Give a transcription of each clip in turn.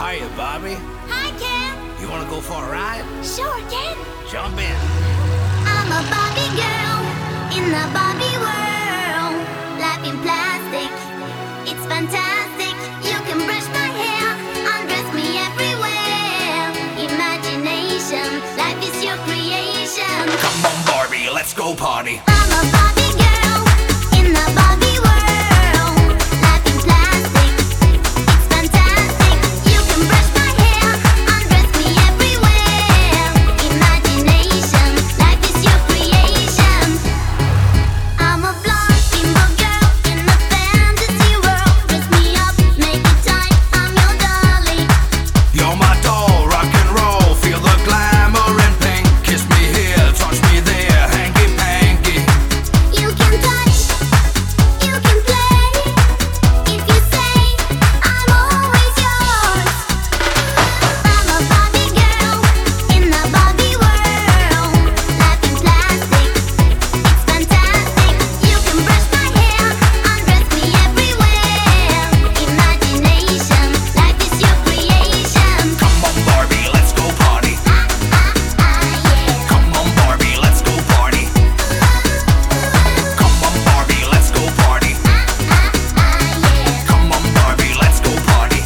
Hiya, Bobby. Hi, Ken. You wanna go for a ride? Sure, Ken. Jump in. I'm a Barbie girl in the Barbie world. Life in plastic, it's fantastic. You can brush my hair, undress me everywhere. Imagination, life is your creation. Come on, Barbie, let's go party. I'm a Barbie girl in the Barbie world. Life in plastic, it's fantastic. You can brush my hair, undress me everywhere. Imagination, life is your creation. I'm a blonde bimbo girl in a fantasy world. Dress me up, make it tight, I'm your dolly. You're my doll, rock and roll. Feel the glamour and pink. Kiss me here, touch me there, hanky panky. You can touch, you can play. If you say, I'm always yours. I'm a Barbie girl in the Barbie world. Life in plastic, it's fantastic. You can brush my hair, undress me everywhere. Imagination, life is your creation. Come on, Barbie, let's go party. Yeah. Come on, Barbie, let's go party. Come on, Barbie, let's go party. Yeah. Come on, Barbie, let's go party.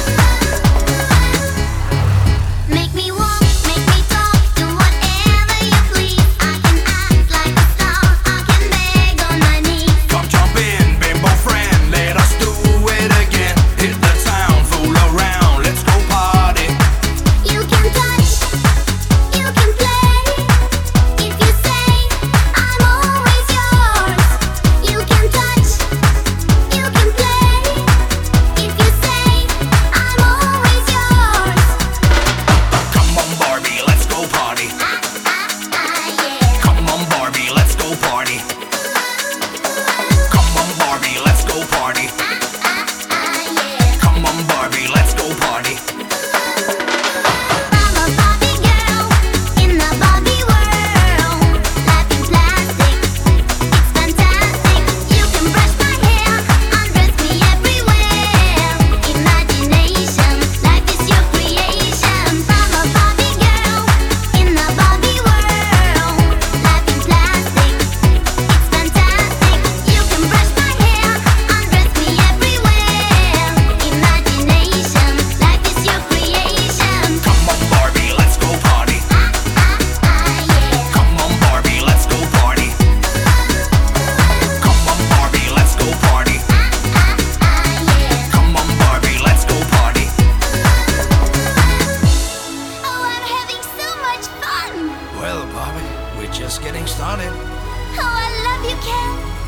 Make me walk, make me talk, do whatever you please. I can act like a star, I can beg on my knees. Come jump in, bimbo friend, let us do it again. Hit the town, fool around, let's go party. You can touch, you can play. If you say, I'm always yours. You can touch, you can play. If you say, I'm always yours. Come on, Barbie, let's go party. Yeah. Come on, Barbie, let's go party. Come on, Barbie, let's go party. Yeah. Come on, Barbie, let's go party. I'm a Barbie girl in the Barbie world. Life in plastic, it's fantastic. You can brush my hair, undress me everywhere. Imagination, life is your creation. I'm a Barbie girl in the Barbie world. Life in plastic, it's fantastic. You can brush my hair, undress me everywhere. Imagination, life is your creation. Come on, Barbie, let's go party. Yeah. Come on, Barbie, let's go party. Come on, Barbie, let's go party. Yeah. Come on, Barbie, let's go party. Oh, I'm having so much fun. Well, Barbie, we're just getting started. Oh, I love you, Ken.